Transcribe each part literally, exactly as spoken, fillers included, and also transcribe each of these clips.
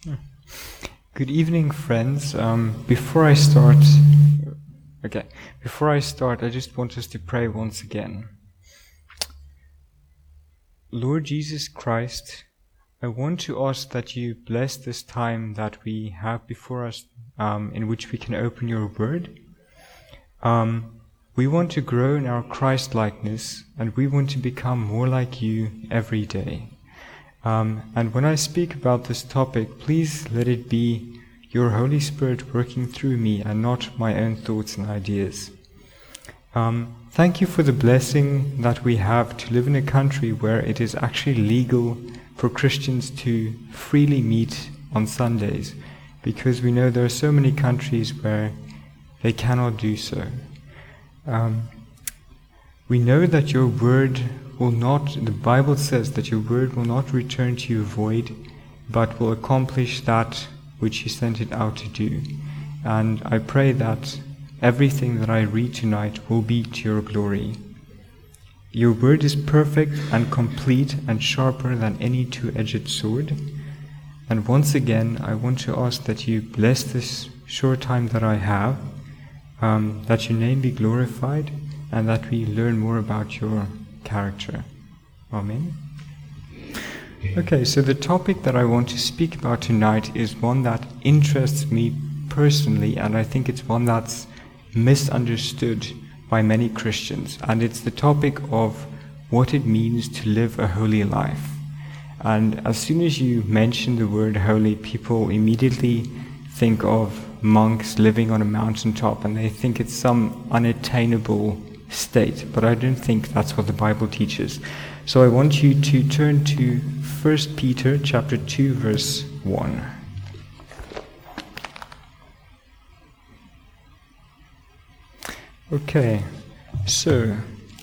Good evening, friends. Um, before I start, okay, before I start, I just want us to pray once again. Lord Jesus Christ, I want to ask that you bless this time that we have before us, um, in which we can open your word. Um, we want to grow in our Christ-likeness, and we want to become more like you every day. Um, and when I speak about this topic, please let it be your Holy Spirit working through me and not my own thoughts and ideas. Um, thank you for the blessing that we have to live in a country where it is actually legal for Christians to freely meet on Sundays, because we know there are so many countries where they cannot do so. Um, we know that your word will not, the Bible says that your word will not return to you void, but will accomplish that which you sent it out to do. And I pray that everything that I read tonight will be to your glory. Your word is perfect and complete and sharper than any two-edged sword. And once again, I want to ask that you bless this short time that I have, um, that your name be glorified, and that we learn more about your character. Amen. Okay, so the topic that I want to speak about tonight is one that interests me personally, and I think it's one that's misunderstood by many Christians, and it's the topic of what it means to live a holy life. And as soon as you mention the word holy, people immediately think of monks living on a mountaintop, and they think it's some unattainable state, but I don't think that's what the Bible teaches. So I want you to turn to First Peter chapter two, verse one. Okay, so,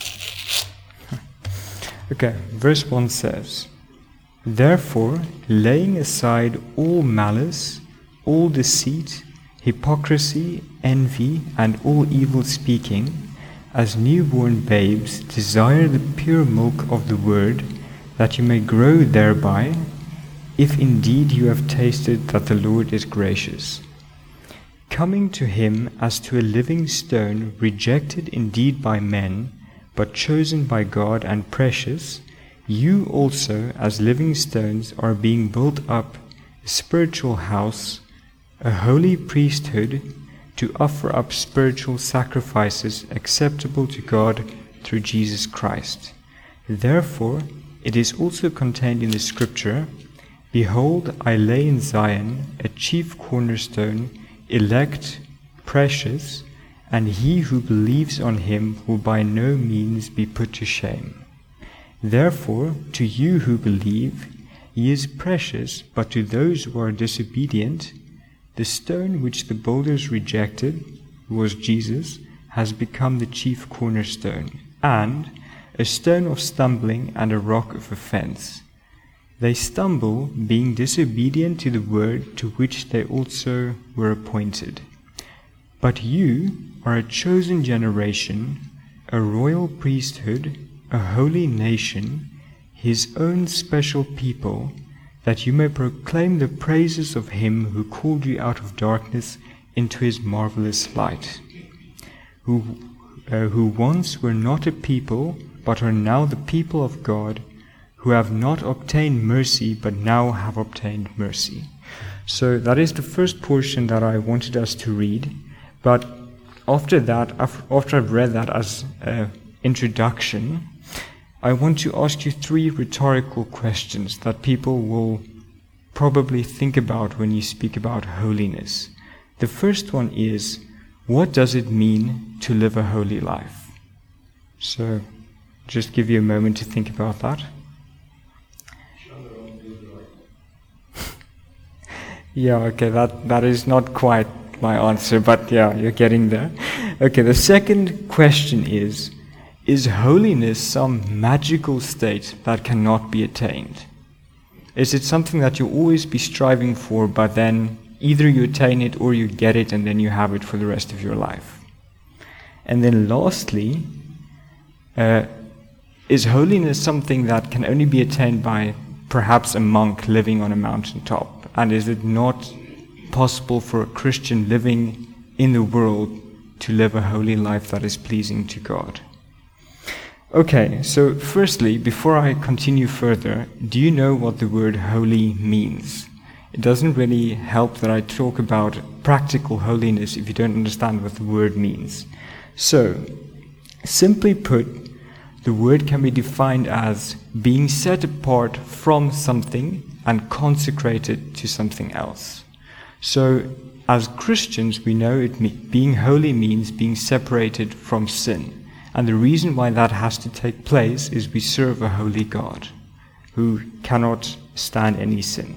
okay, verse one says, "Therefore, laying aside all malice, all deceit, hypocrisy, envy, and all evil speaking, as newborn babes, desire the pure milk of the word, that you may grow thereby, if indeed you have tasted that the Lord is gracious. Coming to him as to a living stone, rejected indeed by men, but chosen by God and precious, you also, as living stones, are being built up a spiritual house, a holy priesthood, to offer up spiritual sacrifices acceptable to God through Jesus Christ. Therefore, it is also contained in the scripture, 'Behold, I lay in Zion a chief cornerstone, elect, precious, and he who believes on him will by no means be put to shame. Therefore, to you who believe, he is precious, but to those who are disobedient, the stone which the builders rejected, who was Jesus, has become the chief cornerstone, and a stone of stumbling and a rock of offense. They stumble, being disobedient to the word to which they also were appointed. But you are a chosen generation, a royal priesthood, a holy nation, his own special people, that you may proclaim the praises of him who called you out of darkness into his marvelous light, who, uh, who once were not a people, but are now the people of God, who have not obtained mercy, but now have obtained mercy." So that is the first portion that I wanted us to read. But after that, after I've read that as an introduction, I want to ask you three rhetorical questions that people will probably think about when you speak about holiness. The first one is, what does it mean to live a holy life? So, just give you a moment to think about that. Yeah, okay, that, that is not quite my answer, but yeah, you're getting there. Okay, the second question is, is holiness some magical state that cannot be attained? Is it something that you'll always be striving for, but then either you attain it or you get it and then you have it for the rest of your life? And then lastly, uh, is holiness something that can only be attained by perhaps a monk living on a mountaintop? And is it not possible for a Christian living in the world to live a holy life that is pleasing to God? Okay, so firstly, before I continue further, do you know what the word holy means? It doesn't really help that I talk about practical holiness if you don't understand what the word means. So, simply put, the word can be defined as being set apart from something and consecrated to something else. So, as Christians, we know it me- being holy means being separated from sin. And the reason why that has to take place is we serve a holy God who cannot stand any sin.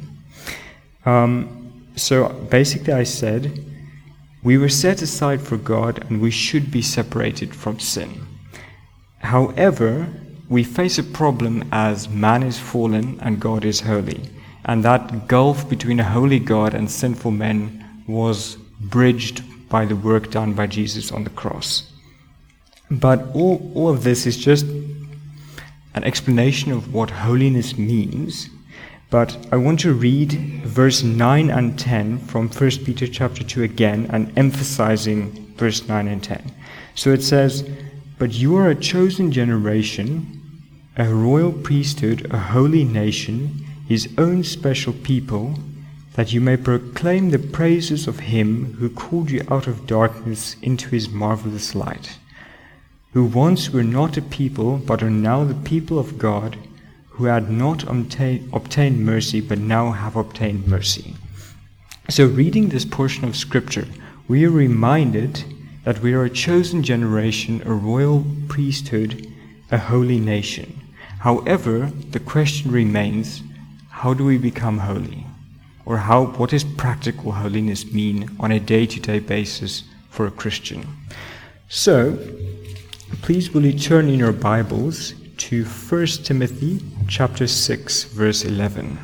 Um, so basically I said, we were set aside for God and we should be separated from sin. However, we face a problem as man is fallen and God is holy. And that gulf between a holy God and sinful men was bridged by the work done by Jesus on the cross. But all, all of this is just an explanation of what holiness means. But I want to read verse nine and ten from First Peter chapter two again, and emphasizing verse nine and ten. So it says, "But you are a chosen generation, a royal priesthood, a holy nation, his own special people, that you may proclaim the praises of him who called you out of darkness into his marvelous light, who once were not a people, but are now the people of God, who had not obtain, obtained mercy, but now have obtained mercy." So reading this portion of Scripture, we are reminded that we are a chosen generation, a royal priesthood, a holy nation. However, the question remains, how do we become holy? Or how, what does practical holiness mean on a day-to-day basis for a Christian? So, please will you turn in your Bibles to First Timothy chapter six, verse eleven.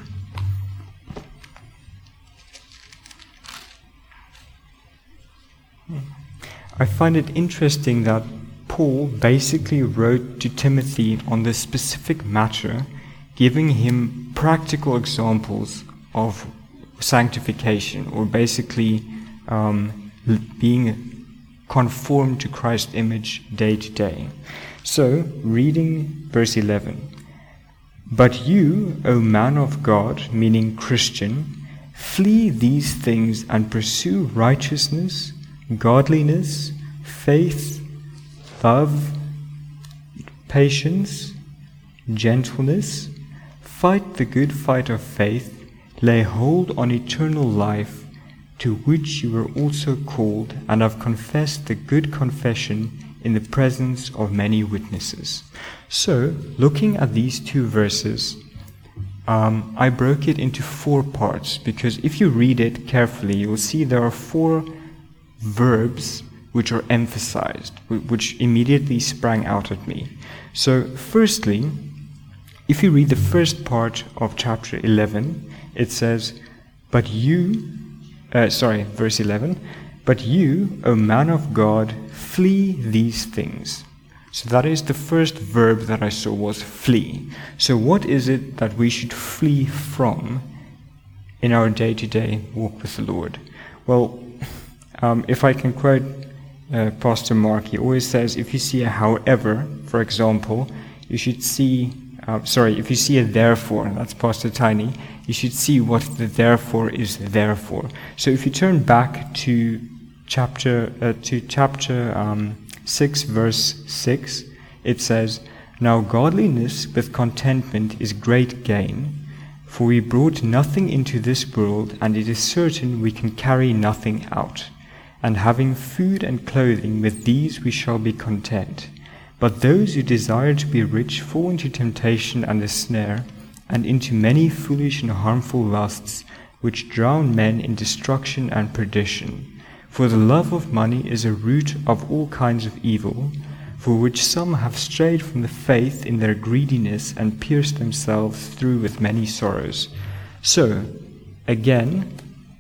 I find it interesting that Paul basically wrote to Timothy on this specific matter, giving him practical examples of sanctification, or basically um, being conformed to Christ's image day to day. So, reading verse eleven. "But you, O man of God," meaning Christian, "flee these things and pursue righteousness, godliness, faith, love, patience, gentleness. Fight the good fight of faith, lay hold on eternal life, to which you were also called, and have confessed the good confession in the presence of many witnesses." So, looking at these two verses, um, I broke it into four parts, because if you read it carefully, you'll see there are four verbs which are emphasized, which immediately sprang out at me. So, firstly, if you read the first part of chapter eleven, it says, "But you," uh, sorry, verse eleven, "But you, O man of God, flee these things." So that is the first verb that I saw, was flee. So what is it that we should flee from in our day-to-day walk with the Lord? Well, um, if I can quote uh, Pastor Mark, he always says, if you see a however, for example, you should see, uh, sorry, if you see a therefore, that's Pastor Tiny, you should see what the therefore is there for. So if you turn back to chapter uh, to chapter um, six, verse six, it says, "Now godliness with contentment is great gain, for we brought nothing into this world, and it is certain we can carry nothing out. And having food and clothing, with these we shall be content. But those who desire to be rich fall into temptation and a snare, and into many foolish and harmful lusts, which drown men in destruction and perdition. For the love of money is a root of all kinds of evil, for which some have strayed from the faith in their greediness and pierced themselves through with many sorrows." So, again,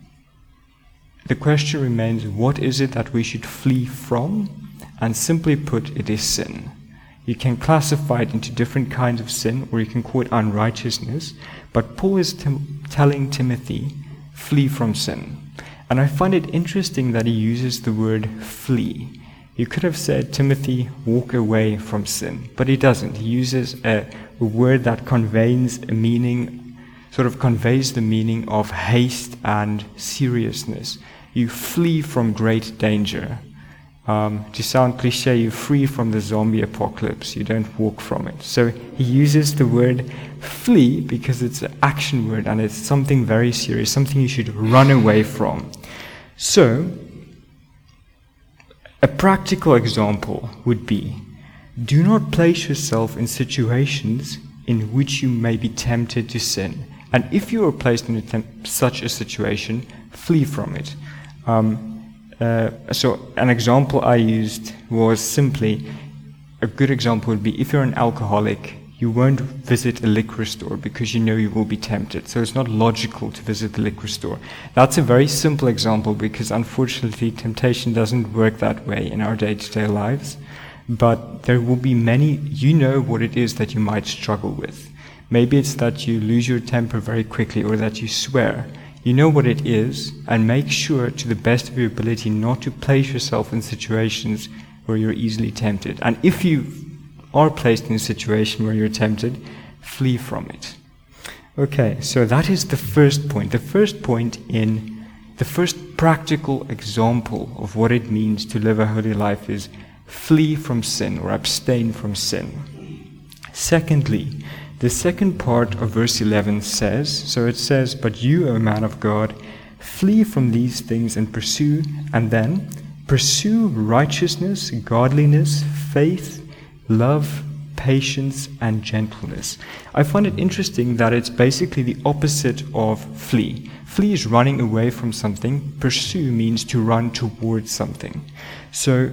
the question remains, what is it that we should flee from? And simply put, it is sin. You can classify it into different kinds of sin, or you can call it unrighteousness. But Paul is t- telling Timothy flee from sin. And I find it interesting that he uses the word flee. You could have said, Timothy, walk away from sin, but he doesn't. He uses a, a word that conveys a meaning, sort of conveys the meaning of haste and seriousness. You flee from great danger. Um, to sound cliche, you flee from the zombie apocalypse. You don't walk from it. So he uses the word flee because it's an action word and it's something very serious, something you should run away from. So, a practical example would be, do not place yourself in situations in which you may be tempted to sin. And if you are placed in a temp- such a situation, flee from it. Um, Uh, so an example I used was simply, a good example would be, if you're an alcoholic, you won't visit a liquor store because you know you will be tempted. So it's not logical to visit the liquor store. That's a very simple example because unfortunately temptation doesn't work that way in our day-to-day lives. But there will be many, you know what it is that you might struggle with. Maybe it's that you lose your temper very quickly or that you swear. You know what it is, and make sure to the best of your ability not to place yourself in situations where you're easily tempted. And if you are placed in a situation where you're tempted, flee from it. Okay, so that is the first point. The first point in the first practical example of what it means to live a holy life is flee from sin or abstain from sin. Secondly, the second part of verse eleven says, so it says, but you, O man of God, flee from these things and pursue, and then pursue righteousness, godliness, faith, love, patience, and gentleness. I find it interesting that it's basically the opposite of flee. Flee is running away from something. Pursue means to run towards something. So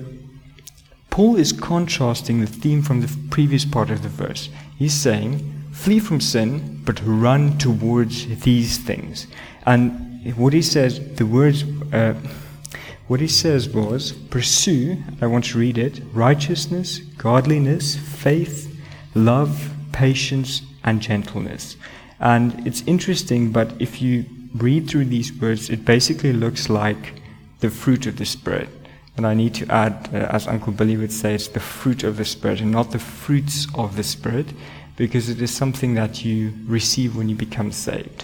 Paul is contrasting the theme from the previous part of the verse. He's saying, flee from sin, but run towards these things. And what he says, the words, uh, what he says was, pursue, I want to read it, righteousness, godliness, faith, love, patience, and gentleness. And it's interesting, but if you read through these words, it basically looks like the fruit of the Spirit. And I need to add, uh, as Uncle Billy would say, it's the fruit of the Spirit and not the fruits of the Spirit, because it is something that you receive when you become saved.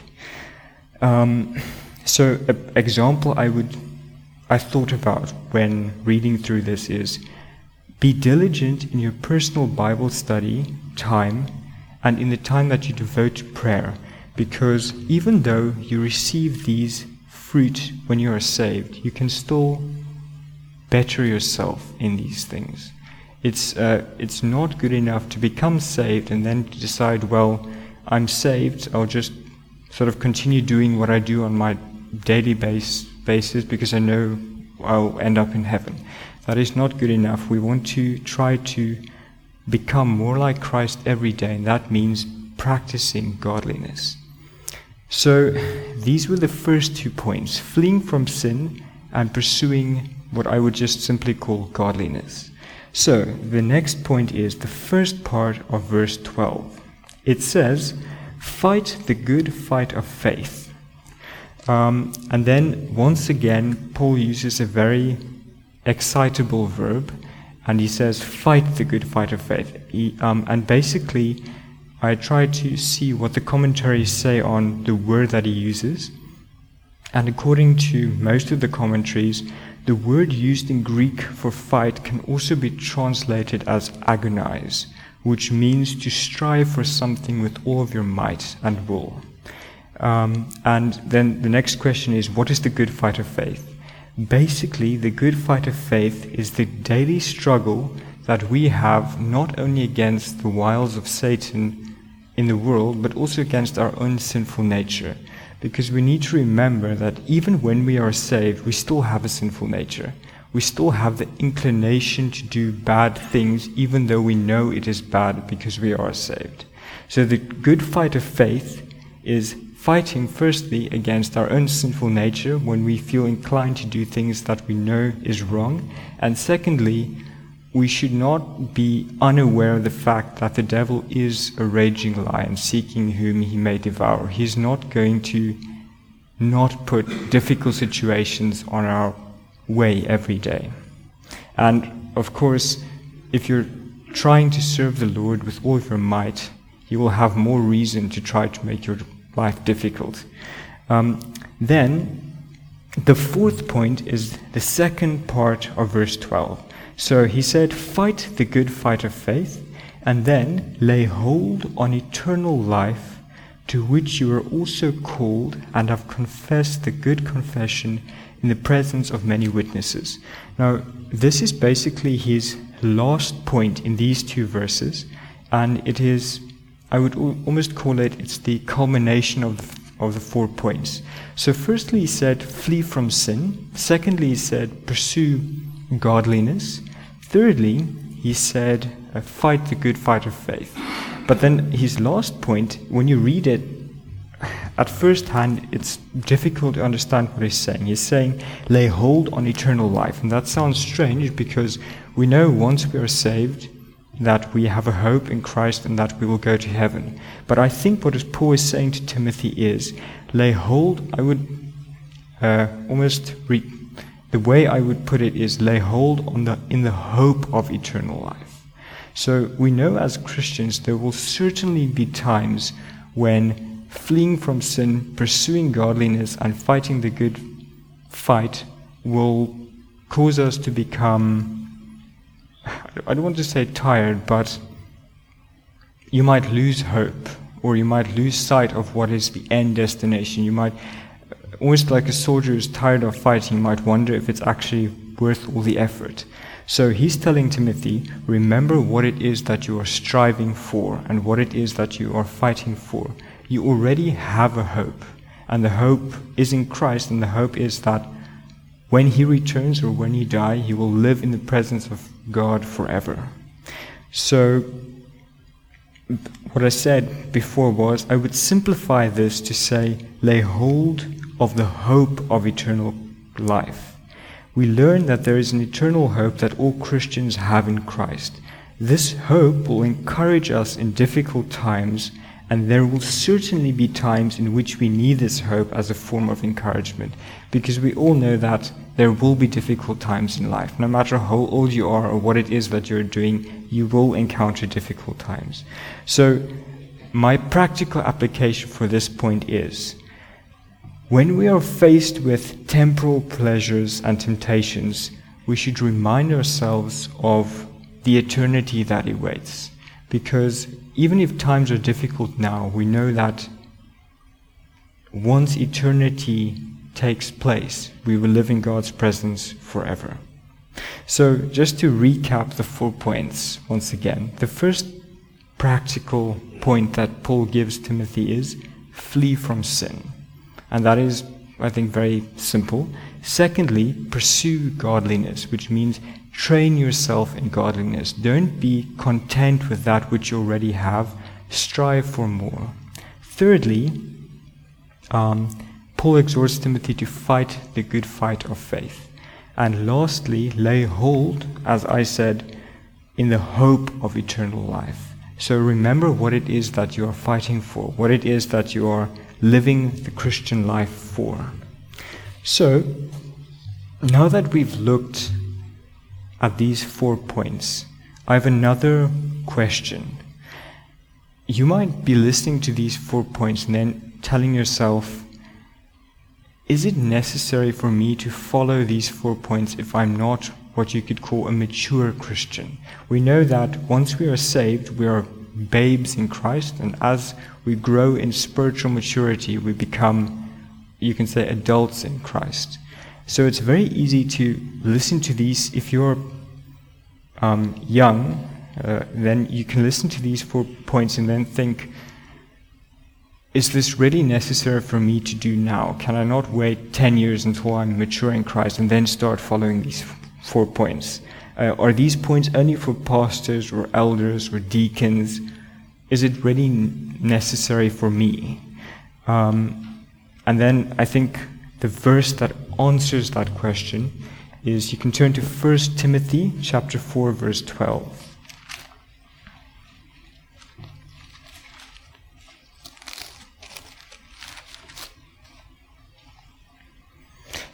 Um, so an example I would, I thought about when reading through this is, be diligent in your personal Bible study time and in the time that you devote to prayer, because even though you receive these fruit when you are saved, you can still better yourself in these things. It's uh, it's not good enough to become saved and then to decide, well, I'm saved, I'll just sort of continue doing what I do on my daily base, basis because I know I'll end up in heaven. That is not good enough. We want to try to become more like Christ every day, and that means practicing godliness. So these were the first two points, fleeing from sin and pursuing what I would just simply call godliness. So the next point is the first part of verse twelve. It says, fight the good fight of faith. Um, and then once again, Paul uses a very excitable verb, and he says, fight the good fight of faith. He, um, and basically, I try to see what the commentaries say on the word that he uses. And according to most of the commentaries, the word used in Greek for fight can also be translated as agonize, which means to strive for something with all of your might and will. Um, and then the next question is, what is the good fight of faith? Basically, the good fight of faith is the daily struggle that we have not only against the wiles of Satan in the world, but also against our own sinful nature. Because we need to remember that even when we are saved, we still have a sinful nature. We still have the inclination to do bad things, even though we know it is bad because we are saved. So the good fight of faith is fighting firstly against our own sinful nature when we feel inclined to do things that we know is wrong. And secondly, we should not be unaware of the fact that the devil is a raging lion seeking whom he may devour. He's not going to not put difficult situations on our way every day. And of course, if you're trying to serve the Lord with all your might, you will have more reason to try to make your life difficult. Um, then, the fourth point is the second part of verse twelve. So he said, fight the good fight of faith, and then lay hold on eternal life, to which you are also called and have confessed the good confession in the presence of many witnesses. Now, this is basically his last point in these two verses, and it is, I would almost call it, it's the culmination of the, of the four points. So firstly he said, flee from sin. Secondly he said, pursue godliness. Thirdly he said, uh, fight the good fight of faith. But then his last point, when you read it, at first hand, it's difficult to understand what he's saying. He's saying, lay hold on eternal life. And that sounds strange because we know once we are saved that we have a hope in Christ and that we will go to heaven. But I think what Paul is saying to Timothy is, lay hold, I would uh, almost, re- the way I would put it is, lay hold on the in the hope of eternal life. So we know as Christians there will certainly be times when fleeing from sin, pursuing godliness, and fighting the good fight will cause us to become, I don't want to say tired, but you might lose hope, or you might lose sight of what is the end destination. You might, almost like a soldier who's tired of fighting, you might wonder if it's actually worth all the effort. So he's telling Timothy, remember what it is that you are striving for and what it is that you are fighting for. You already have a hope, and the hope is in Christ, and the hope is that when he returns or when he dies, he will live in the presence of God forever. So what I said before was, I would simplify this to say, lay hold of the hope of eternal life. We learn that there is an eternal hope that all Christians have in Christ. This hope will encourage us in difficult times, and there will certainly be times in which we need this hope as a form of encouragement, because we all know that there will be difficult times in life. No matter how old you are or what it is that you're doing, you will encounter difficult times. So my practical application for this point is, when we are faced with temporal pleasures and temptations, we should remind ourselves of the eternity that awaits. Because even if times are difficult now, we know that once eternity takes place, we will live in God's presence forever. So just to recap the four points once again, the first practical point that Paul gives Timothy is flee from sin. And that is, I think, very simple. Secondly, pursue godliness, which means train yourself in godliness. Don't be content with that which you already have. Strive for more. Thirdly, um, Paul exhorts Timothy to fight the good fight of faith. And lastly, lay hold, as I said, in the hope of eternal life. So remember what it is that you are fighting for, what it is that you are living the Christian life for. So, now that we've looked at these four points, I have another question. You might be listening to these four points and then telling yourself, is it necessary for me to follow these four points if I'm not what you could call a mature Christian? We know that once we are saved, we are babes in Christ, and as we grow in spiritual maturity, we become, you can say, adults in Christ. So it's very easy to listen to these. If you're um, young, uh, then you can listen to these four points and then think, is this really necessary for me to do now? Can I not wait ten years until I'm mature in Christ and then start following these four points? Uh, are these points only for pastors or elders or deacons? Is it really necessary for me? Um, and then I think the verse that answers that question is, you can turn to First Timothy chapter four, verse twelve.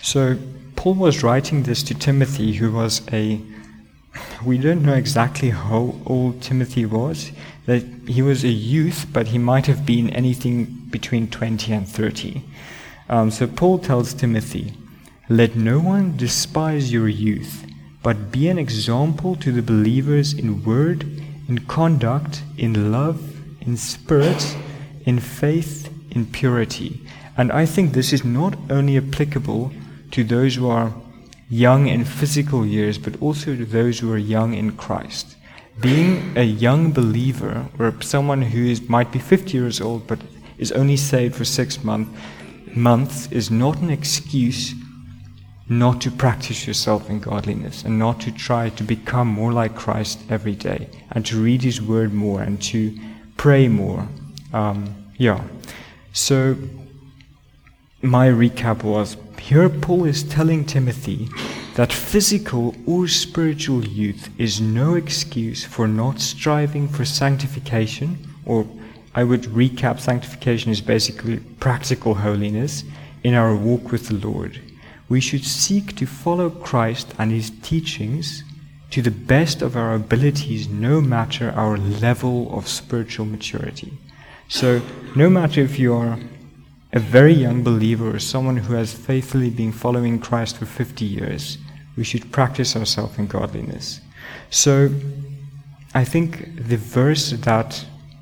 So Paul was writing this to Timothy, who was a, we don't know exactly how old Timothy was, that he was a youth, but he might have been anything between twenty and thirty. Um, so Paul tells Timothy, "Let no one despise your youth, but be an example to the believers in word, in conduct, in love, in spirit, in faith, in purity." And I think this is not only applicable to those who are young in physical years, but also to those who are young in Christ. Being a young believer, or someone who is, might be fifty years old, but is only saved for six month, months, is not an excuse not to practice yourself in godliness and not to try to become more like Christ every day and to read His Word more and to pray more. Um, yeah. So my recap was, here Paul is telling Timothy that physical or spiritual youth is no excuse for not striving for sanctification, or I would recap, sanctification is basically practical holiness in our walk with the Lord. We should seek to follow Christ and His teachings to the best of our abilities, no matter our level of spiritual maturity. So, no matter if you are a very young believer or someone who has faithfully been following Christ for fifty years, we should practice ourselves in godliness. So, I think the verse that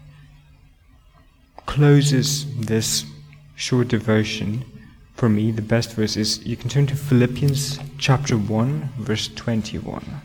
closes this short devotion, for me, the best verse is, you can turn to Philippians chapter one, verse twenty-one.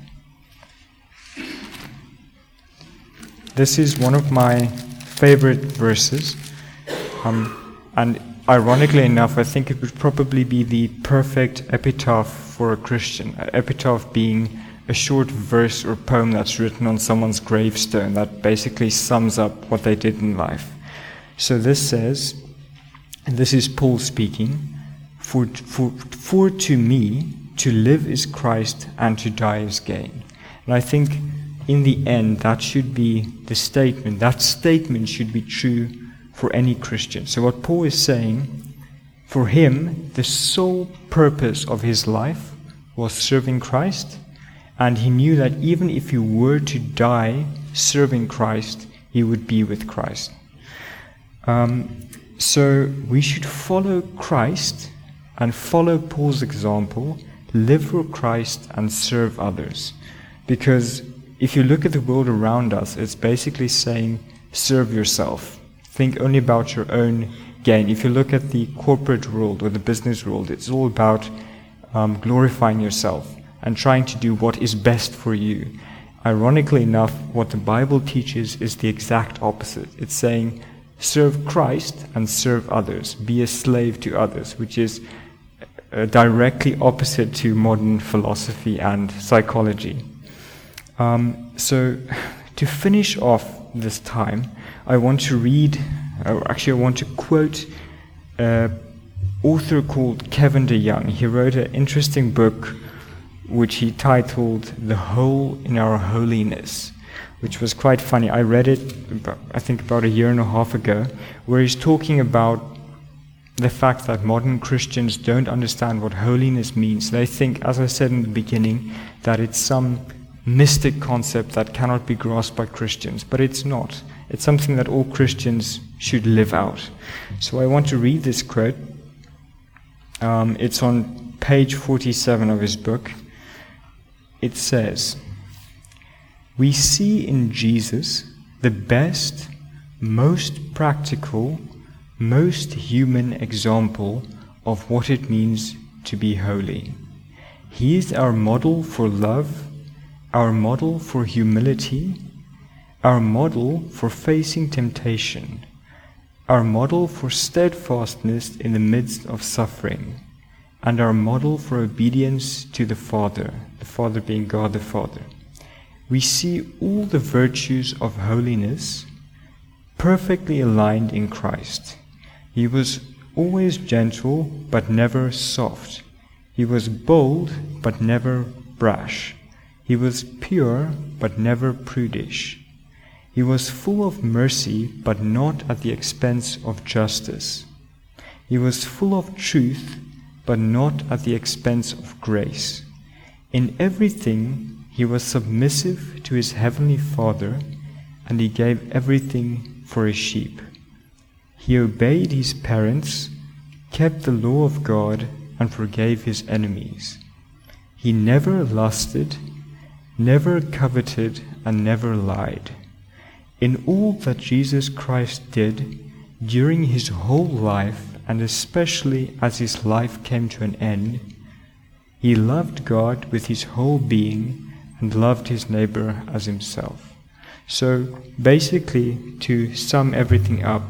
This is one of my favorite verses, um, and ironically enough, I think it would probably be the perfect epitaph for a Christian. An epitaph being a short verse or poem that's written on someone's gravestone that basically sums up what they did in life. So this says, and this is Paul speaking, For, for, for to me, to live is Christ and to die is gain. And I think in the end, that should be the statement. That statement should be true for any Christian. So what Paul is saying, for him, the sole purpose of his life was serving Christ, and he knew that even if he were to die serving Christ, he would be with Christ. Um, so we should follow Christ and follow Paul's example, live for Christ and serve others. Because if you look at the world around us, it's basically saying, serve yourself. Think only about your own gain. If you look at the corporate world or the business world, it's all about um, glorifying yourself and trying to do what is best for you. Ironically enough, what the Bible teaches is the exact opposite. It's saying, serve Christ and serve others. Be a slave to others, which is uh, directly opposite to modern philosophy and psychology. Um, so, to finish off this time, I want to read, or actually I want to quote an author called Kevin DeYoung. He wrote an interesting book which he titled The Hole in Our Holiness, which was quite funny. I read it, about, I think about a year and a half ago, where he's talking about the fact that modern Christians don't understand what holiness means. They think, as I said in the beginning, that it's some mystic concept that cannot be grasped by Christians, but it's not. It's something that all Christians should live out. So I want to read this quote. Um, it's on page forty-seven of his book. It says, "We see in Jesus the best, most practical, most human example of what it means to be holy. He is our model for love, our model for humility, our model for facing temptation, our model for steadfastness in the midst of suffering, and our model for obedience to the Father, the Father being God the Father. We see all the virtues of holiness perfectly aligned in Christ. He was always gentle, but never soft. He was bold, but never brash. He was pure, but never prudish. He was full of mercy, but not at the expense of justice. He was full of truth, but not at the expense of grace. In everything he was submissive to his heavenly Father, and he gave everything for his sheep. He obeyed his parents, kept the law of God, and forgave his enemies. He never lusted, never coveted, and never lied. In all that Jesus Christ did during his whole life, and especially as his life came to an end, he loved God with his whole being and loved his neighbor as himself. So basically, to sum everything up,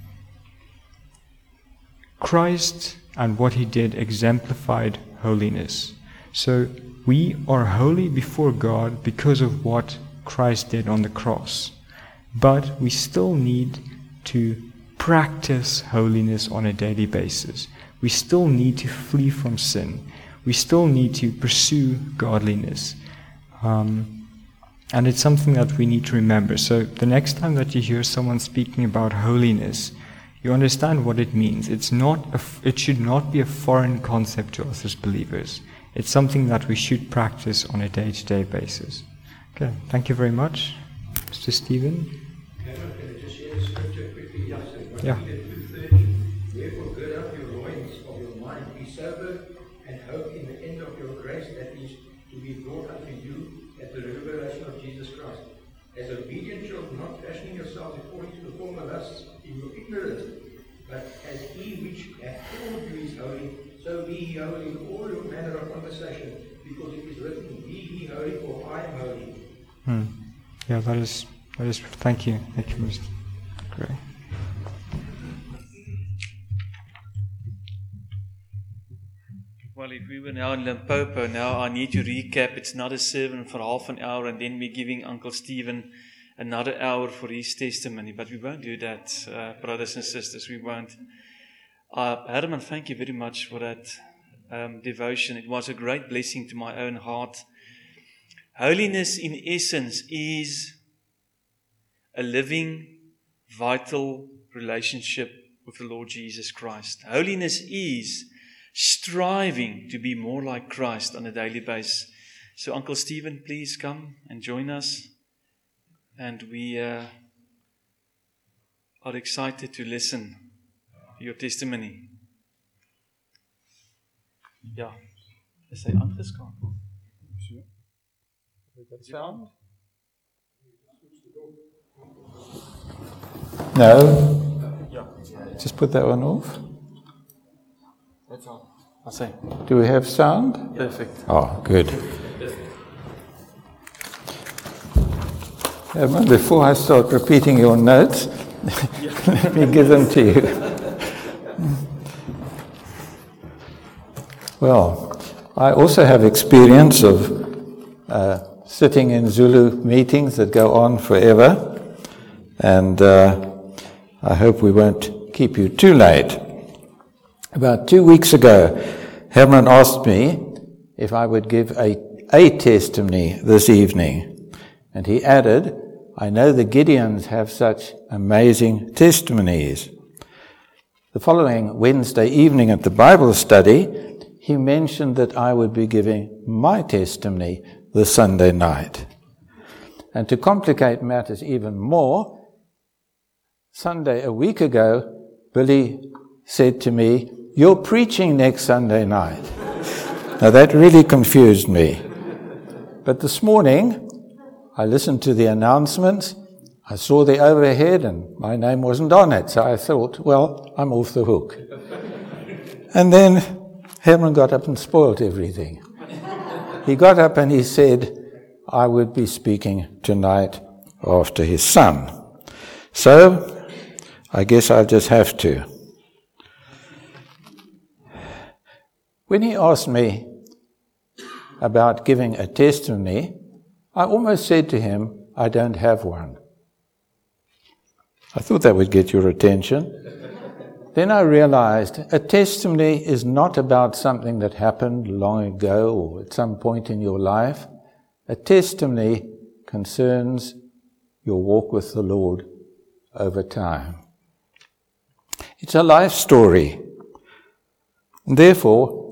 Christ and what he did exemplified holiness. So we are holy before God because of what Christ did on the cross. But we still need to practice holiness on a daily basis. We still need to flee from sin. We still need to pursue godliness. Um, and it's something that we need to remember. So the next time that you hear someone speaking about holiness, you understand what it means. It's not a, it should not be a foreign concept to us as believers. It's something that we should practice on a day-to-day basis. Okay, thank you very much. Mister Stephen? Can I just share a scripture quickly? Yes. Yeah. Therefore, gird up your loins of your mind, be sober, and hope in the end of your grace that is to be brought unto you at the revelation of Jesus Christ. As obedient children, not fashioning yourselves according to the former lusts in your ignorance, but as he which hath called you is holy, so be ye holy in all your manner of conversation, because it is written, be ye holy, for I am holy. Hmm. Yeah, that is, that is, thank you. Thank you, Mister Great. Well, if we were now in Limpopo, now I need to recap. It's not a sermon for half an hour, and then we're giving Uncle Stephen another hour for his testimony. But we won't do that, uh, brothers and sisters. We won't. Uh, Herman, thank you very much for that um, devotion. It was a great blessing to my own heart. Holiness, in essence, is a living, vital relationship with the Lord Jesus Christ. Holiness is striving to be more like Christ on a daily basis. So, Uncle Stephen, please come and join us. And we uh, are excited to listen to your testimony. Ja, is hy aangeskakel? Sound? No? Just put that one off. That's all. I'll say. Do we have sound? Perfect. Oh, good. Herman, before I start repeating your notes, let me give them to you. Well, I also have experience of uh, sitting in Zulu meetings that go on forever, and uh, I hope we won't keep you too late. About two weeks ago, Herman asked me if I would give a, a testimony this evening. And he added, I know the Gideons have such amazing testimonies. The following Wednesday evening at the Bible study, he mentioned that I would be giving my testimony this Sunday night. And to complicate matters even more, Sunday a week ago, Billy said to me, you're preaching next Sunday night. Now that really confused me. But this morning, I listened to the announcements, I saw the overhead and my name wasn't on it, so I thought, well, I'm off the hook. And then Herman got up and spoiled everything. He got up and he said, I would be speaking tonight after his son. So, I guess I'll just have to. When he asked me about giving a testimony, I almost said to him, I don't have one. I thought that would get your attention. Then I realized a testimony is not about something that happened long ago or at some point in your life. A testimony concerns your walk with the Lord over time. It's a life story. And therefore,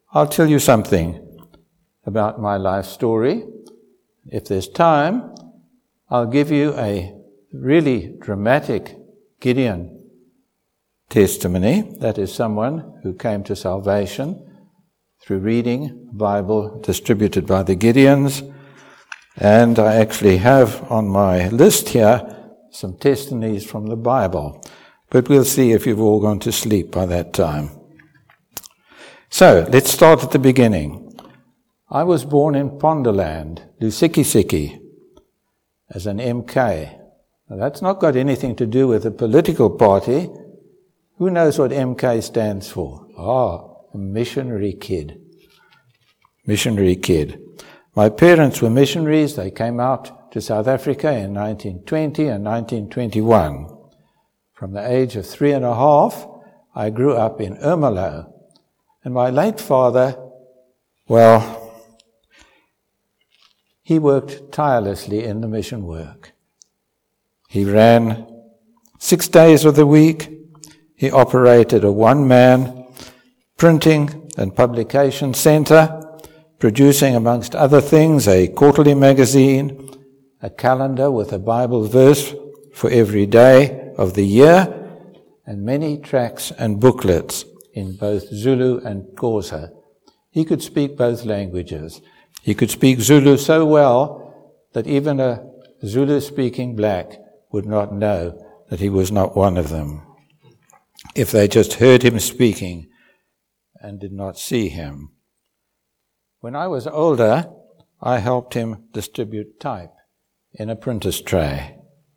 I'll tell you something about my life story. If there's time, I'll give you a really dramatic Gideon testimony. That is someone who came to salvation through reading the Bible distributed by the Gideons. And I actually have on my list here some testimonies from the Bible. But we'll see if you've all gone to sleep by that time. So, let's start at the beginning. I was born in Ponderland, Lusikisiki, as an M K. Now, that's not got anything to do with a political party. Who knows what M K stands for? Ah, a missionary kid. Missionary kid. My parents were missionaries. They came out to South Africa in nineteen twenty and nineteen twenty-one. From the age of three and a half, I grew up in Ermelo. And my late father, well, he worked tirelessly in the mission work. He ran six days of the week. He operated a one-man printing and publication center, producing, amongst other things, a quarterly magazine, a calendar with a Bible verse for every day of the year, and many tracts and booklets in both Zulu and Xhosa. He could speak both languages. He could speak Zulu so well that even a Zulu-speaking black would not know that he was not one of them, if they just heard him speaking and did not see him. When I was older, I helped him distribute type in a printer's tray.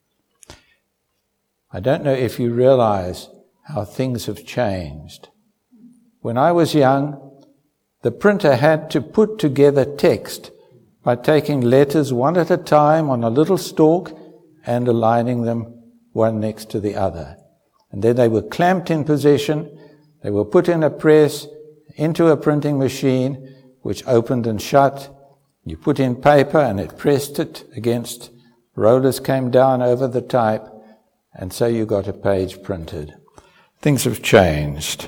I don't know if you realize how things have changed. When I was young, the printer had to put together text by taking letters one at a time on a little stalk and aligning them one next to the other. And then they were clamped in position, they were put in a press, into a printing machine, which opened and shut. You put in paper and it pressed it against, rollers came down over the type, and so you got a page printed. Things have changed.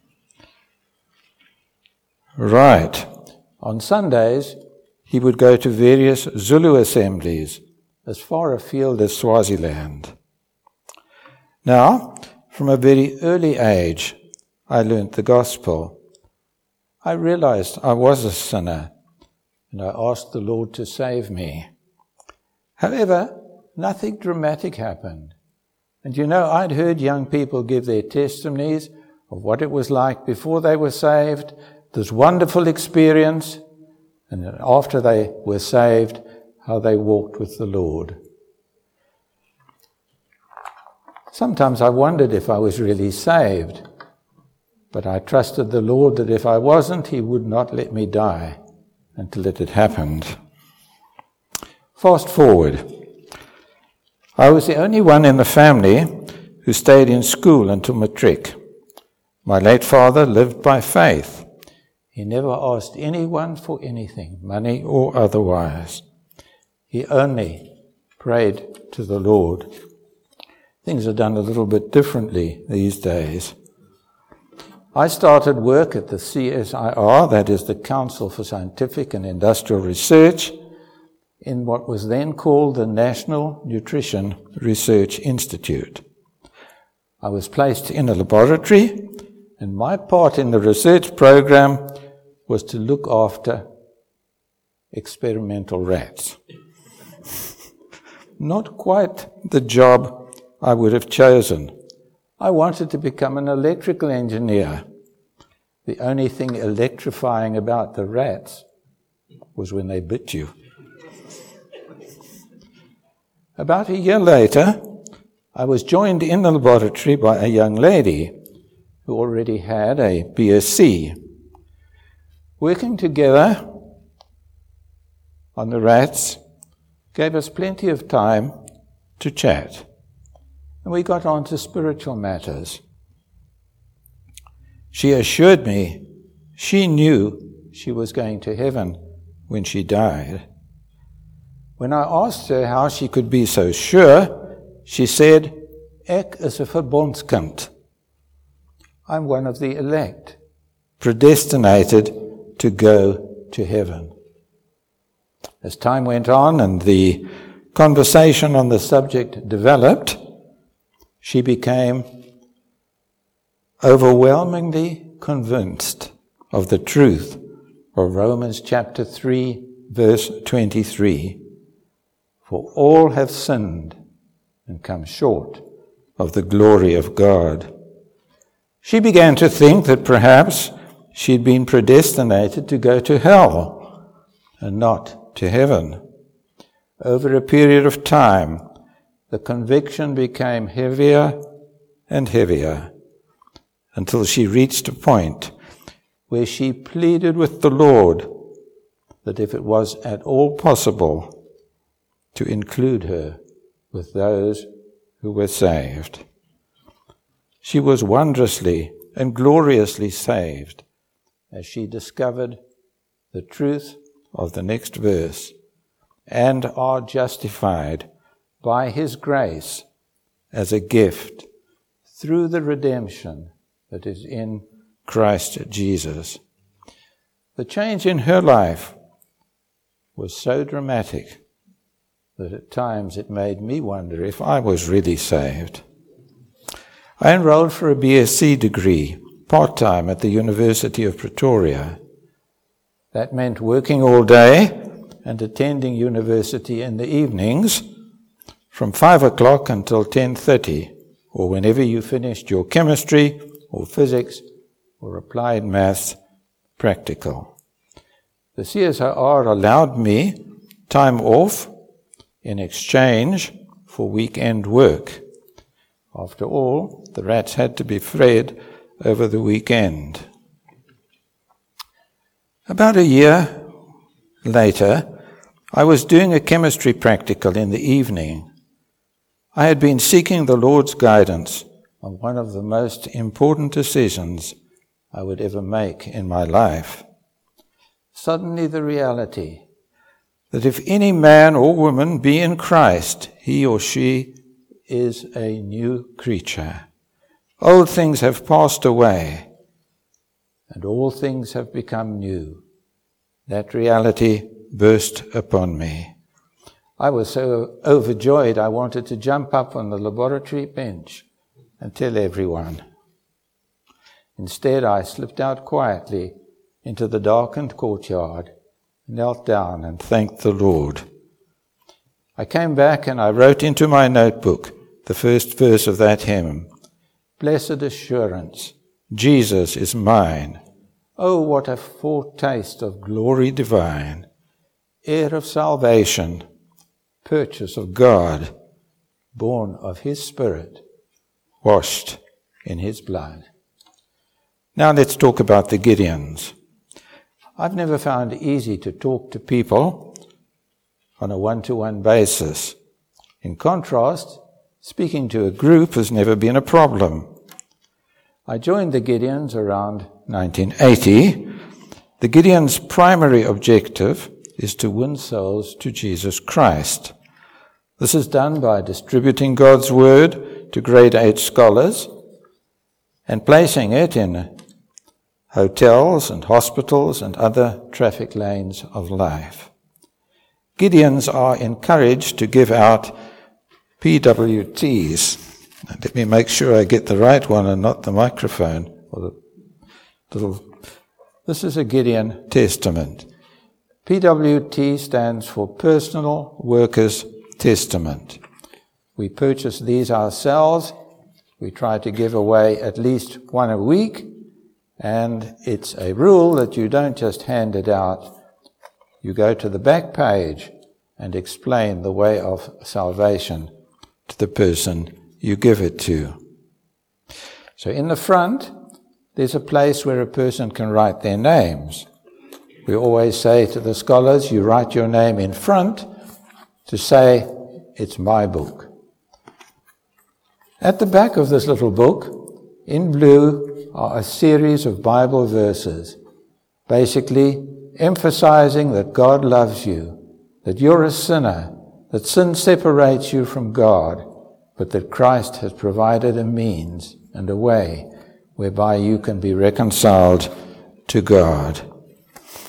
Right. On Sundays, he would go to various Zulu assemblies as far afield as Swaziland. Now, from a very early age, I learnt the gospel. I realized I was a sinner, and I asked the Lord to save me. However, nothing dramatic happened. And you know, I'd heard young people give their testimonies of what it was like before they were saved, this wonderful experience, and then after they were saved, how they walked with the Lord. Sometimes I wondered if I was really saved, but I trusted the Lord that if I wasn't, He would not let me die until it had happened. Fast forward. I was the only one in the family who stayed in school until matric. My late father lived by faith. He never asked anyone for anything, money or otherwise. He only prayed to the Lord. Things are done a little bit differently these days. I started work at the C S I R, that is the Council for Scientific and Industrial Research, in what was then called the National Nutrition Research Institute. I was placed in a laboratory, and my part in the research program was to look after experimental rats. Not quite the job I would have chosen. I wanted to become an electrical engineer. The only thing electrifying about the rats was when they bit you. About a year later, I was joined in the laboratory by a young lady who already had a B S c. Working together on the rats gave us plenty of time to chat. And we got on to spiritual matters. She assured me she knew she was going to heaven when she died. When I asked her how she could be so sure, she said, "Ek is 'n verbondskind. I'm one of the elect, predestinated to go to heaven. As time went on and the conversation on the subject developed, she became overwhelmingly convinced of the truth of Romans chapter three, verse twenty-three. For all have sinned and come short of the glory of God. She began to think that perhaps she'd been predestinated to go to hell and not to heaven. Over a period of time, the conviction became heavier and heavier until she reached a point where she pleaded with the Lord that if it was at all possible to include her with those who were saved. She was wondrously and gloriously saved as she discovered the truth of the next verse, and are justified by His grace as a gift through the redemption that is in Christ Jesus. The change in her life was so dramatic that at times it made me wonder if I was really saved. I enrolled for a B S c degree, part-time at the University of Pretoria. That meant working all day and attending university in the evenings from five o'clock until ten thirty, or whenever you finished your chemistry or physics or applied maths practical. The C S I R allowed me time off in exchange for weekend work. After all, the rats had to be fed over the weekend. About a year later, I was doing a chemistry practical in the evening. I had been seeking the Lord's guidance on one of the most important decisions I would ever make in my life. Suddenly the reality that if any man or woman be in Christ, he or she is a new creature. Old things have passed away, and all things have become new. That reality burst upon me. I was so overjoyed I wanted to jump up on the laboratory bench and tell everyone. Instead, I slipped out quietly into the darkened courtyard, knelt down and thanked the Lord. I came back and I wrote into my notebook the first verse of that hymn. Blessed assurance, Jesus is mine. Oh, what a foretaste of glory divine. Heir of salvation, purchase of God, born of His Spirit, washed in His blood. Now let's talk about the Gideons. I've never found it easy to talk to people on a one-to-one basis. In contrast, speaking to a group has never been a problem. I joined the Gideons around nineteen eighty. The Gideons' primary objective is to win souls to Jesus Christ. This is done by distributing God's Word to grade eight scholars and placing it in hotels and hospitals and other traffic lanes of life. Gideons are encouraged to give out P W Ts. Let me make sure I get the right one and not the microphone. Or the little. This is a Gideon Testament. P W T stands for Personal Workers' Testament. We purchase these ourselves. We try to give away at least one a week. And it's a rule that you don't just hand it out. You go to the back page and explain the way of salvation to the person you give it to. So in the front, there's a place where a person can write their names. We always say to the scholars, you write your name in front to say, it's my book. At the back of this little book, in blue, are a series of Bible verses, basically emphasizing that God loves you, that you're a sinner, that sin separates you from God, but that Christ has provided a means and a way whereby you can be reconciled to God.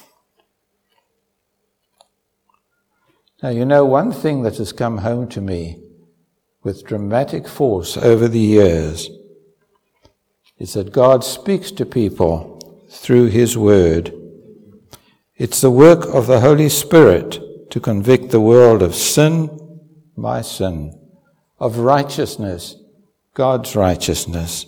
Now, you know, one thing that has come home to me with dramatic force over the years is that God speaks to people through His Word. It's the work of the Holy Spirit to convict the world of sin, my sin, of righteousness, God's righteousness,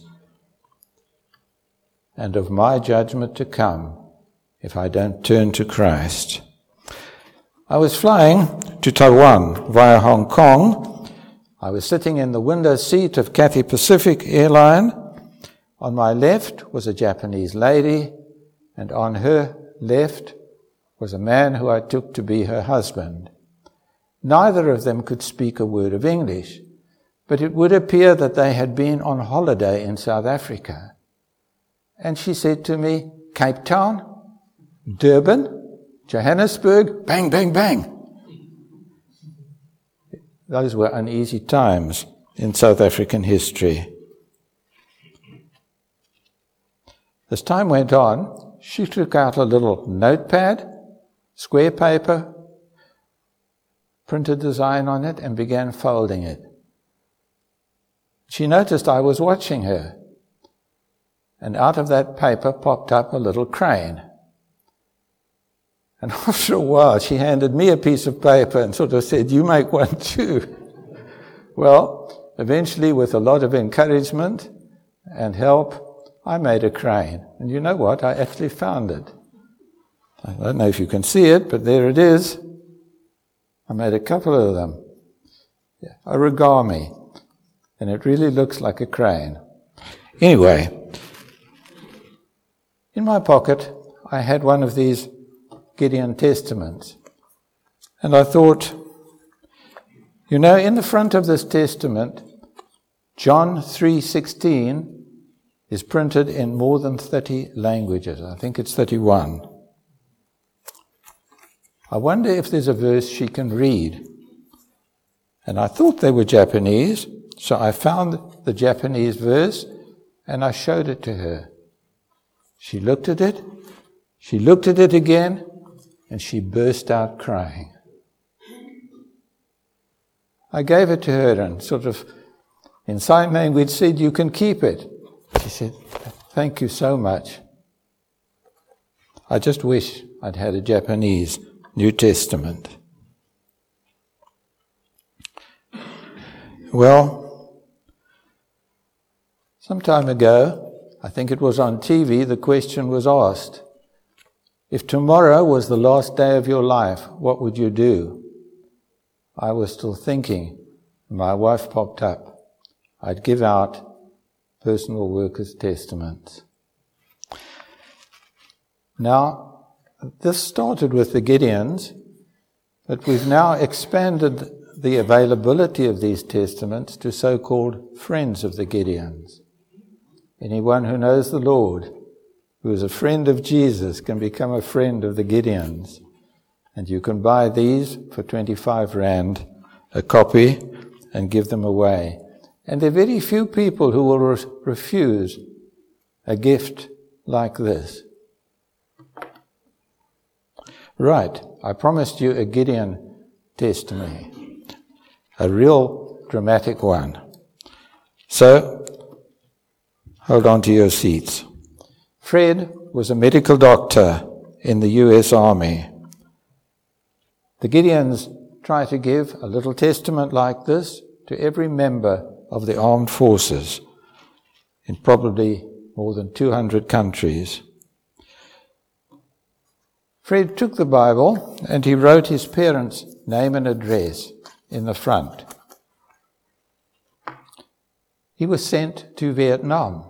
and of my judgment to come if I don't turn to Christ. I was flying to Taiwan via Hong Kong. I was sitting in the window seat of Cathay Pacific Airline. On my left was a Japanese lady, and on her left was a man who I took to be her husband. Neither of them could speak a word of English, but it would appear that they had been on holiday in South Africa. And she said to me, Cape Town, Durban, Johannesburg, bang, bang, bang. Those were uneasy times in South African history. As time went on, she took out a little notepad, square paper, printed design on it, and began folding it. She noticed I was watching her, and out of that paper popped up a little crane. And after a while, she handed me a piece of paper and sort of said, you make one too. Well, eventually, with a lot of encouragement and help, I made a crane. And you know what? I actually found it. I don't know if you can see it, but there it is. I made a couple of them. Yeah, origami. And it really looks like a crane. Anyway, in my pocket, I had one of these Gideon Testaments. And I thought, you know, in the front of this testament, John three sixteen is printed in more than thirty languages. I think it's thirty-one. I wonder if there's a verse she can read. And I thought they were Japanese, so I found the Japanese verse and I showed it to her. She looked at it, she looked at it again, and she burst out crying. I gave it to her and sort of, in sign language, said, you can keep it. She said, thank you so much. I just wish I'd had a Japanese New Testament. Well, some time ago, I think it was on T V, the question was asked, if tomorrow was the last day of your life, what would you do? I was still thinking. My wife popped up. I'd give out personal workers' testaments. Now, this started with the Gideons, but we've now expanded the availability of these testaments to so-called friends of the Gideons. Anyone who knows the Lord, who is a friend of Jesus, can become a friend of the Gideons. And you can buy these for twenty-five rand a copy and give them away. And there are very few people who will re- refuse a gift like this. Right, I promised you a Gideon testimony, a real dramatic one. So, hold on to your seats. Fred was a medical doctor in the U S Army. The Gideons try to give a little testament like this to every member of the armed forces in probably more than two hundred countries. Fred took the Bible and he wrote his parents' name and address in the front. He was sent to Vietnam.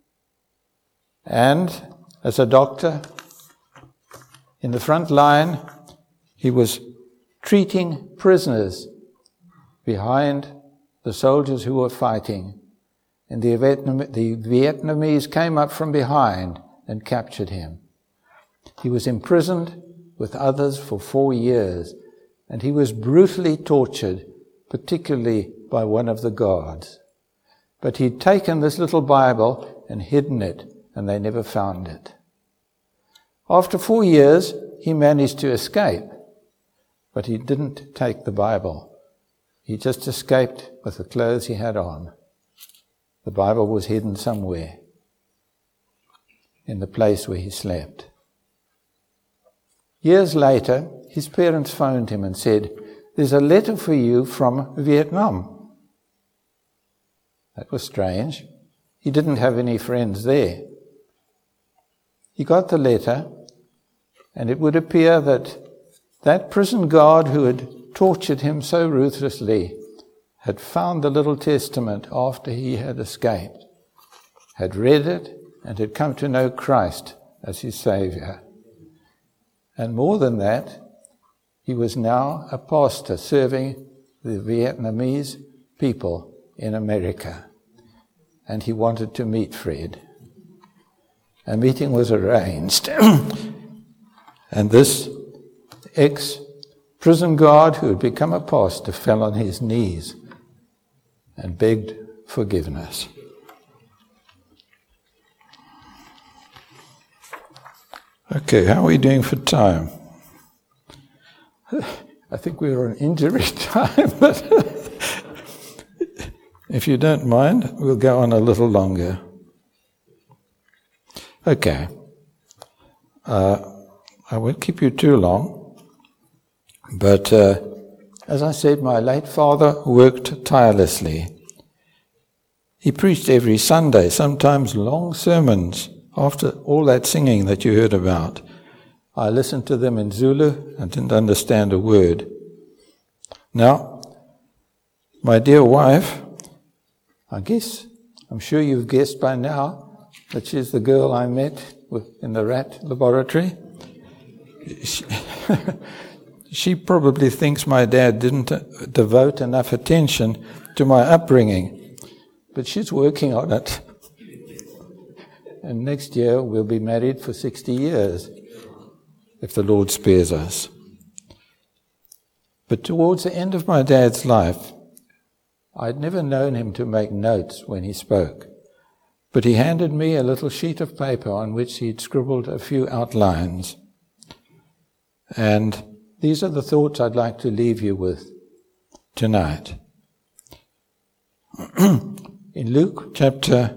And as a doctor, in the front line, he was treating prisoners behind the soldiers who were fighting. And the, Vietnam- the Vietnamese came up from behind and captured him. He was imprisoned with others for four years, and he was brutally tortured, particularly by one of the guards. But he'd taken this little Bible and hidden it, and they never found it. After four years, he managed to escape. but he didn't take the Bible. He just escaped with the clothes he had on. The Bible was hidden somewhere in the place where he slept. Years later, his parents phoned him and said, "There's a letter for you from Vietnam." That was strange. He didn't have any friends there. He got the letter, and it would appear that that prison guard who had tortured him so ruthlessly had found the little testament after he had escaped, had read it, and had come to know Christ as his Savior. And more than that, he was now a pastor serving the Vietnamese people in America. And he wanted to meet Fred. A meeting was arranged. And this ex-prison guard who had become a pastor fell on his knees and begged forgiveness. Okay, how are we doing for time? I think we're on injury time, but if you don't mind, we'll go on a little longer. Okay. Uh, I won't keep you too long, but uh, as I said, my late father worked tirelessly. He preached every Sunday, sometimes long sermons. After all that singing that you heard about, I listened to them in Zulu and didn't understand a word. Now, my dear wife, I guess, I'm sure you've guessed by now that she's the girl I met in the rat laboratory. She, she probably thinks my dad didn't devote enough attention to my upbringing, but she's working on it. And next year we'll be married for sixty years, if the Lord spares us. But towards the end of my dad's life, I'd never known him to make notes when he spoke. But he handed me a little sheet of paper on which he'd scribbled a few outlines. And these are the thoughts I'd like to leave you with tonight. In Luke chapter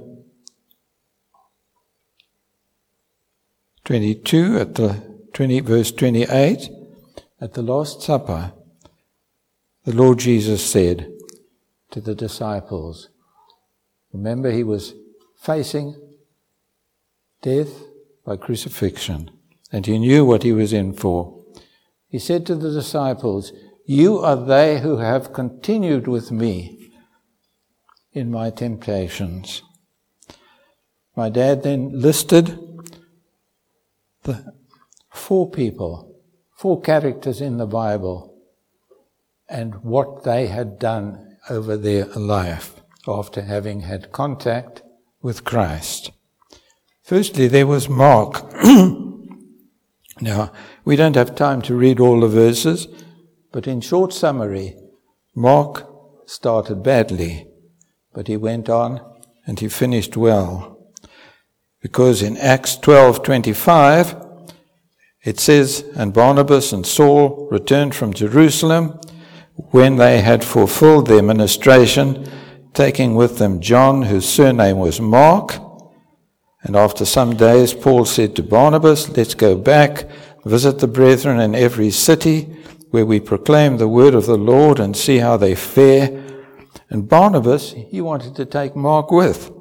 twenty-two, at the twenty, verse twenty-eight, at the Last Supper, the Lord Jesus said to the disciples, remember he was facing death by crucifixion, and he knew what he was in for. He said to the disciples, "You are they who have continued with me in my temptations." My dad then listed the four people, four characters in the Bible, and what they had done over their life after having had contact with Christ. Firstly, there was Mark. Now, we don't have time to read all the verses, but in short summary, Mark started badly, but he went on and he finished well. Because in Acts twelve twenty-five, it says, "And Barnabas and Saul returned from Jerusalem when they had fulfilled their ministration, taking with them John, whose surname was Mark. And after some days, Paul said to Barnabas, 'Let's go back, visit the brethren in every city where we proclaim the word of the Lord and see how they fare.' And Barnabas, he wanted to take Mark with.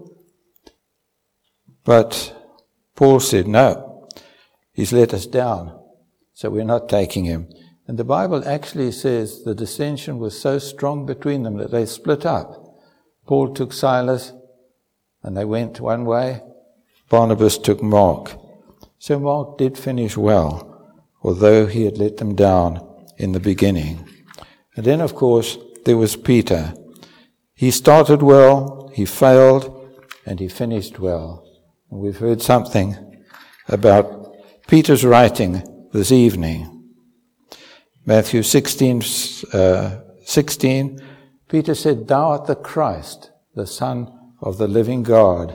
But Paul said, 'No, he's let us down, so we're not taking him.' And the Bible actually says the dissension was so strong between them that they split up. Paul took Silas, and they went one way. Barnabas took Mark. So Mark did finish well, although he had let them down in the beginning. And then, of course, there was Peter. He started well, he failed, and he finished well. And we've heard something about Peter's writing this evening. Matthew sixteen, uh, sixteen, Peter said, "Thou art the Christ, the Son of the living God."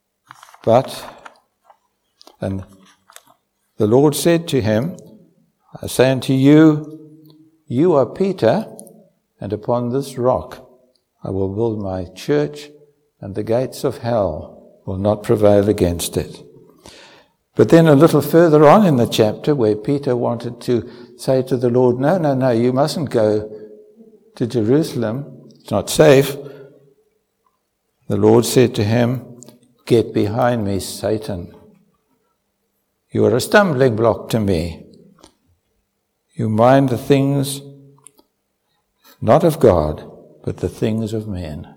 But, and the Lord said to him, I say unto you, you are Peter, and upon this rock I will build my church, and the gates of hell will not prevail against it. But then a little further on in the chapter, where Peter wanted to say to the Lord, no, no, no, you mustn't go to Jerusalem. It's not safe. The Lord said to him, get behind me, Satan. You are a stumbling block to me. You mind the things not of God, but the things of men.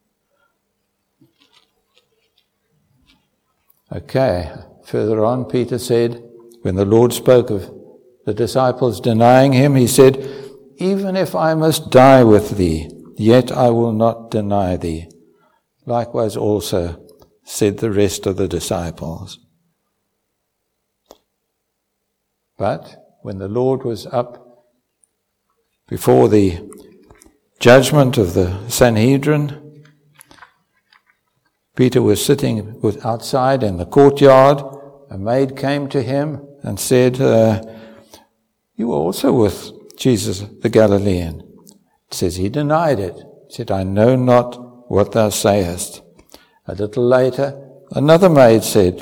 Okay, further on, Peter said, when the Lord spoke of the disciples denying him, he said, even if I must die with thee, yet I will not deny thee. Likewise also said the rest of the disciples. But when the Lord was up before the judgment of the Sanhedrin, Peter was sitting outside in the courtyard. A maid came to him and said, uh, you were also with Jesus the Galilean. It says he denied it. He said, I know not what thou sayest. A little later, another maid said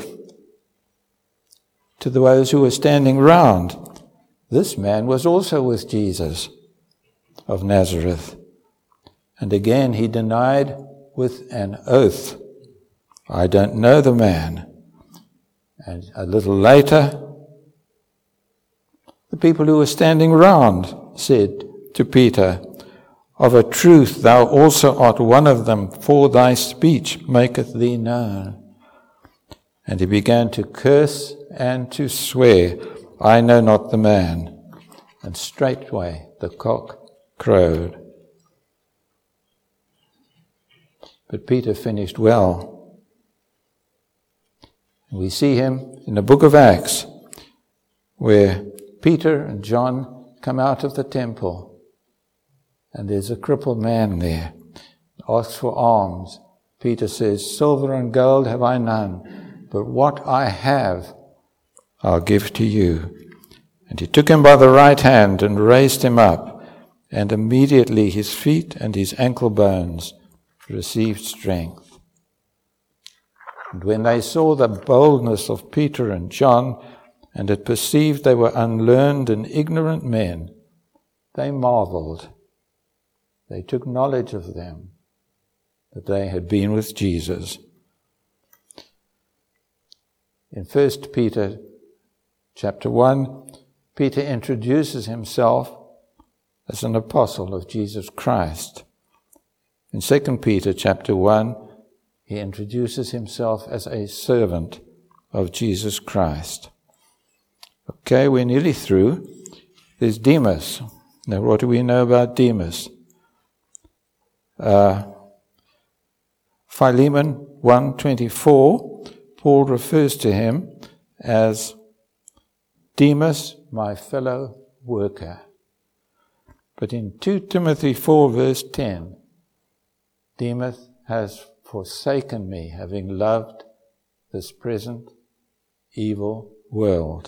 to those who were standing round, this man was also with Jesus of Nazareth. And again he denied with an oath, I don't know the man. And a little later, the people who were standing round said to Peter, of a truth thou also art one of them, for thy speech maketh thee known. And he began to curse and to swear, I know not the man. And straightway the cock crowed. But Peter finished well. We see him in the book of Acts, where Peter and John come out of the temple, and there's a crippled man there, asks for alms. Peter says, silver and gold have I none, but what I have I'll give to you. And he took him by the right hand and raised him up, and immediately his feet and his ankle bones received strength. And when they saw the boldness of Peter and John, and had perceived they were unlearned and ignorant men, they marveled. They took knowledge of them, that they had been with Jesus. In First Peter chapter one, Peter introduces himself as an apostle of Jesus Christ. In Second Peter chapter one, he introduces himself as a servant of Jesus Christ. Okay, we're nearly through. There's Demas. Now, what do we know about Demas? Uh, Philemon one twenty-four, Paul refers to him as Demas, my fellow worker. But in two Timothy four verse ten, Demas has forsaken me, having loved this present evil world.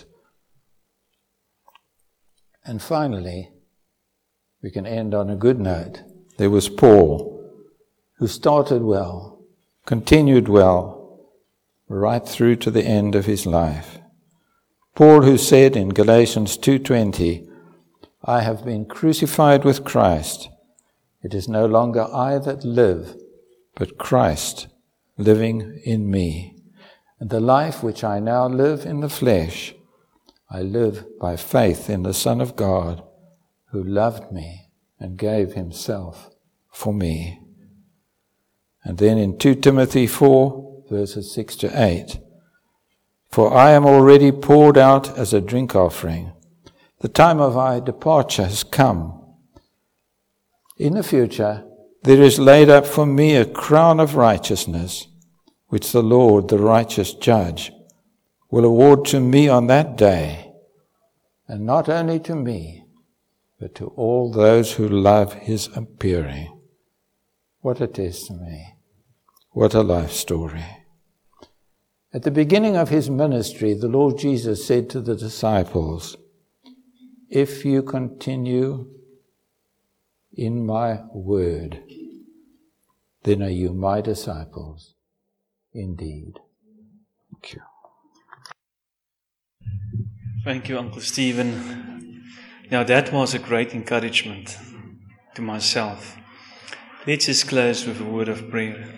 And finally, we can end on a good note. There was Paul, who started well, continued well, right through to the end of his life. Paul, who said in Galatians two twenty, I have been crucified with Christ. It is no longer I that live, but Christ living in me. And the life which I now live in the flesh, I live by faith in the Son of God, who loved me and gave himself for me. And then in two Timothy four, verses six to eight, for I am already poured out as a drink offering. The time of my departure has come. In the future, there is laid up for me a crown of righteousness, which the Lord, the righteous judge, will award to me on that day, and not only to me, but to all those who love his appearing. What a testimony. What a life story. At the beginning of his ministry, the Lord Jesus said to the disciples, if you continue in my word, then are you my disciples indeed. Thank you. Thank you, Uncle Stephen. Now that was a great encouragement to myself. Let's just close with a word of prayer.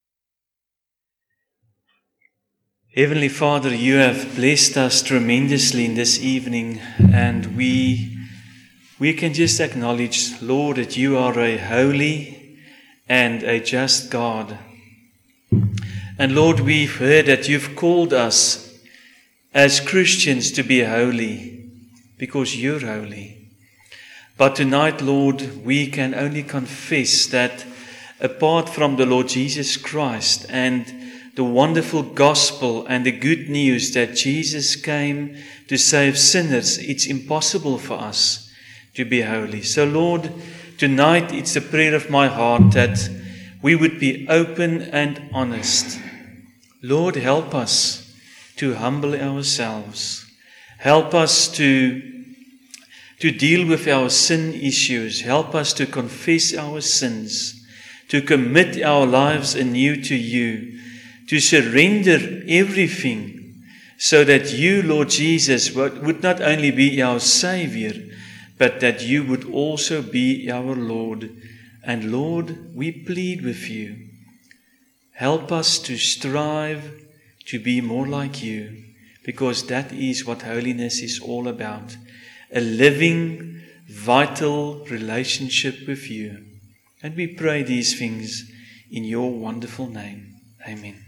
Heavenly Father, you have blessed us tremendously in this evening, and we we can just acknowledge, Lord, that you are a holy and a just God. And Lord, we've heard that you've called us as Christians to be holy because you're holy. But tonight, Lord, we can only confess that apart from the Lord Jesus Christ and the wonderful gospel and the good news that Jesus came to save sinners, it's impossible for us to be holy. So Lord, tonight it's a prayer of my heart that we would be open and honest. Lord, help us to humble ourselves. Help us to, to deal with our sin issues. Help us to confess our sins, to commit our lives anew to you, to surrender everything so that you, Lord Jesus, would not only be our Savior, but that you would also be our Lord. And Lord, we plead with you. Help us to strive to be more like you, because that is what holiness is all about. A living, vital relationship with you. And we pray these things in your wonderful name. Amen.